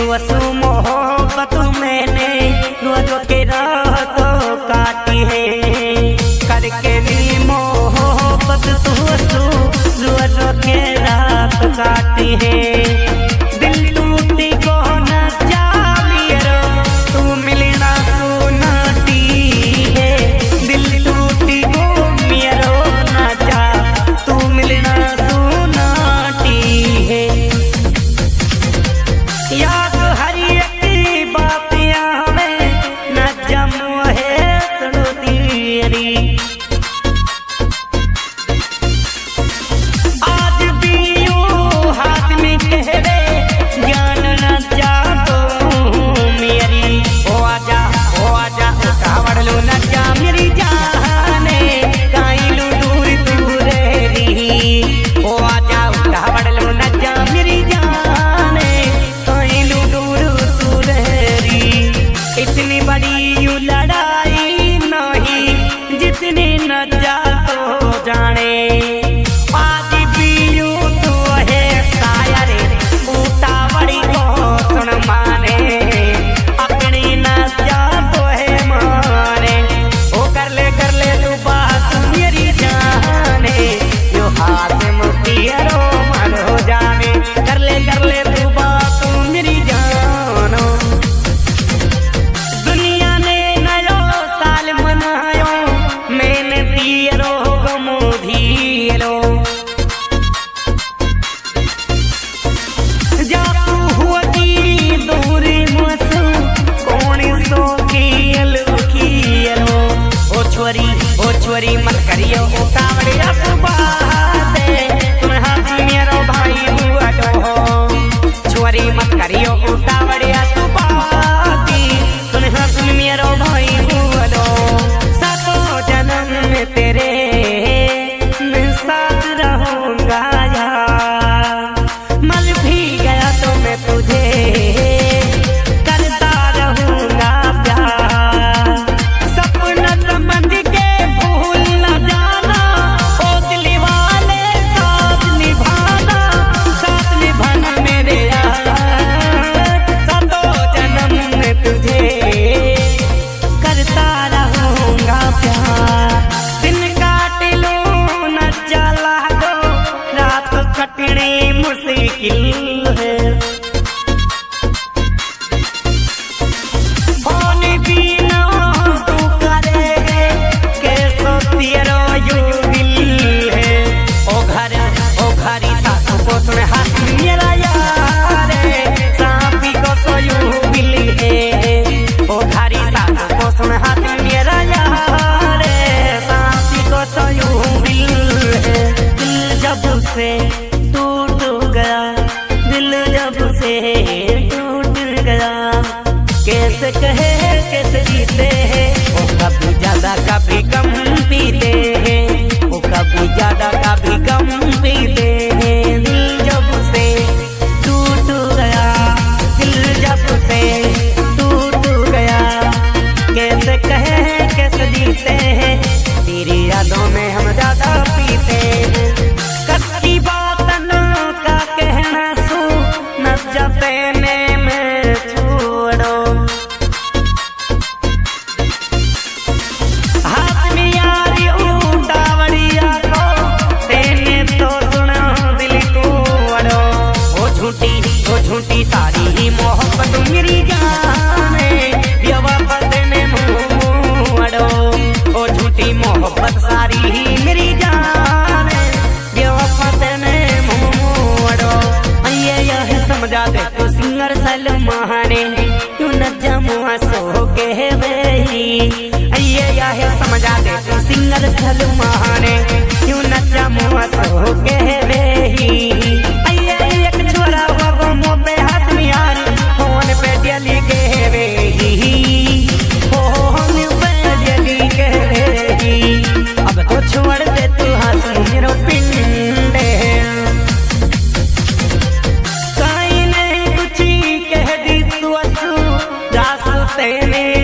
असू मोहब्बत मैंने रोज के रात काटी है करके भी मोहब्बत तू असू रोज के रात काटी है दिल टूटी को न जा मेरा तू मिलना सुनाती है दिल टूटी को मेरा न जा तू मिलना सुनाती है याद हरी एक बातियां में न जमो है सुनती आज भी यूं हाथ में कहवे जान न जा तो मेरी ओ आजा उठावड़ लो न जा मेरी जाने काइलू दूर दूर रही ओ आजा उठावड़ लो न जा मेरी जाने काइलू दूर दूर रही इतनी बड़ी यूं लड़ाई नहीं जितनी न जा तो जाने आज भी यूं तो है शायर उतावड़ी को सुन माने अपनी न जा तो है माने ओ कर ले तू बात मेरी जाने यो हाथ मुतियरो मन हो जाने कर ले तू बात मेरी जानो दुनिया ने नयो साल मनायो मैंने पियरो गमो धीरो जातू हुई दूरी मुसु कौन सो खियलो ओ छोरी मत करियो ओ कावड़े बाते तुम हाथ मेरो भाई बुआ दो छोरी मत करियो ओ कावड़े बाती तुम हाथ मेरो भाई बुआ दो सातों जन्म में तेरे मैं साथ रहूंगा यार मर भी गया तो मैं तुझे करता रहूंगा प्यार सपना समझ के भूल न जाना ओ दिल वाले साथ निभाना मेरे यार सातों जन्म में तुझे करता रहूंगा प्यार दिन काट लो न चला दो रात कटनी मुश्किल है फोन भी ना तू करे कैसो तेरो यू दिल है ओ घरी सासू को सुन हाथ मेरा यार सांपी को सो यू दिल है ओ घरी सासू को सुन हाथ मेरा यार सांपी को सो यू दिल है दिल जब से टूट गया दिल जब से टूट गया कैसे कहे कैसे जीते हैं वो कभी ज्यादा कभी कम पीते हैं वो कभी ज्यादा कभी कम पीते हैं दिल जब से टूट गया दिल जब से टूट गया कैसे कहे कैसे जीते हैं तेरी यादों में हम ज्यादा पीते हैं कच्ची बात न का कहना सू न जपेने में छोड़ो हाथ में यारी उठावड़िया को तेने तो सुना दिल तोड़ो ओ झूठी सारी ही मोहब्बत मेरी जाने बेवफा ने मोड़ो ओ झूठी मोहब्बत सारी ही मेरी जाने बेवफा ने मोड़ो ये समझा दे तो सिंगर सलमाने तू न जमुआ सो के वही ये समझा दे तो सिंगर सलमाने तू न जमुआ सो के वही एक छोरा वो मोबे हाथ में यार फोन पे डेली के वही फोन पे डेली के वही अब तो छोड़ दे तू हाथ मेरो पिंडे काई नहीं कुछ कह दी तू असू दास तेने